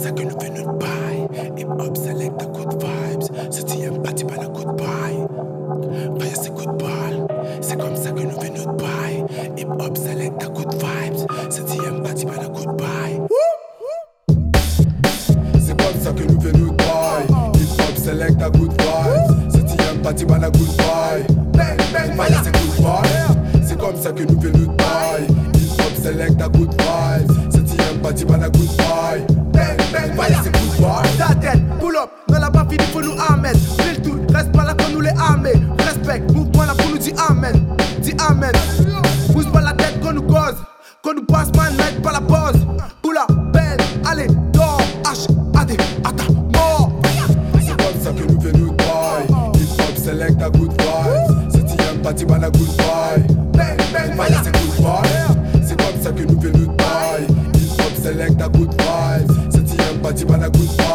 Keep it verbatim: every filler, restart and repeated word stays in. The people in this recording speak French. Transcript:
ça que nous fait notre bail. Hip hop select a good vibes. Ce T M party pas la good bye. Fire c'est good ball. C'est comme ça que nous fait notre bail. Hip hop select a good vibes. Ce T M party pas la good bye. C'est comme ça que nous fait notre bail. Hip hop select a good vibes. Ce T M party pas la good bye. Fire c'est good ball. C'est comme ça que nous fait notre bail. Hip hop select a good vibes. Ce T M party pas la good bye. Fire c'est good ball. Ta tête, pull up, non la pas fini faut nous amener. File tout, reste pas là quand nous les armés. Respect, mouvement là pour nous dire amen. Dis amen. Pousse pas la tête qu'on nous cause. Qu'on nous passe man, night pas la pause. Pull up, ben, allez, dors. H, A D, à ta mort. C'est comme ça que nous fait notre bail. Hip hop select a good vibes. Ce T M party pas la good bye. Fire c'est good ball. C'est comme ça que nous fait notre bail. Hip hop select a good vibes. Ce T M party pas la good bye.